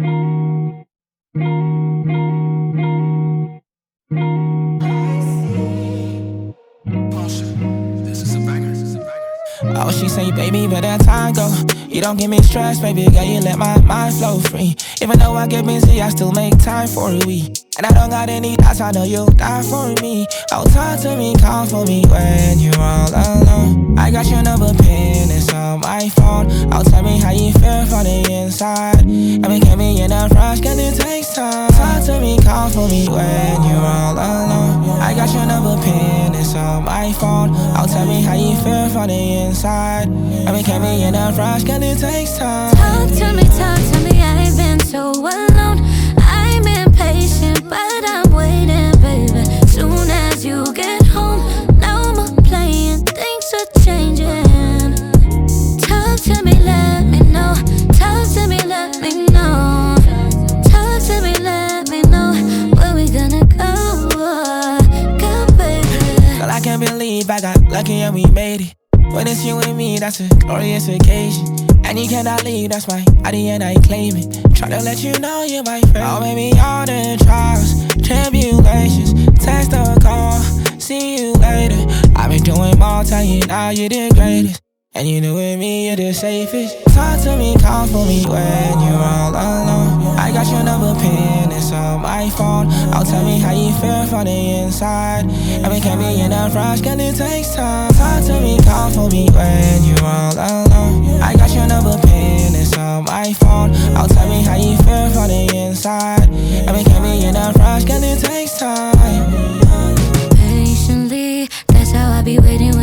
Oh, she say, baby, where that time go? You don't give me stress, baby, girl, you let my mind flow free. Even though I get busy, I still make time for we. And I don't got any doubts, I know you'll die for me. Oh, talk to me, call for me when you're all alone. I got your number pinned, it's on my phone. Oh, tell me how you feel from the inside. I mean, can't be in a rush, cause it takes time. Talk to me, call for me when you're all alone. I got your number pinned, it's on my phone. Oh, tell me how you feel from the inside. I mean, can't be in a rush, cause it takes time. Talk to me, I've been so alone. I'm impatient, but I'm waiting, baby. Soon as you get home, no more playing, things are changing. Talk to me, let me know. Talk to me, let me know. Talk to me, let me know. Where we gonna go? Go, baby. Girl, I can't believe I got lucky and we made it. When it's you and me, that's a glorious occasion. And you cannot leave, that's my body and I claim it. Try to let you know you're my friend. Oh, baby, all the trials, tribulations, text or call, see you later. I've been doing more, tell you now you're the greatest. And you know with me, you're the safest. Talk to me, call for me when you're all alone. I got your number pinned, it's on my phone. Oh, tell me how you feel from the inside. I mean, can't be in a rush, cause it takes time. Talk to me, call for me when you're all alone. I got your number pinned, it's on my phone. Oh, tell me how you feel from the inside. I mean, can't be in a rush, cause it takes time. Patiently, that's how I be waiting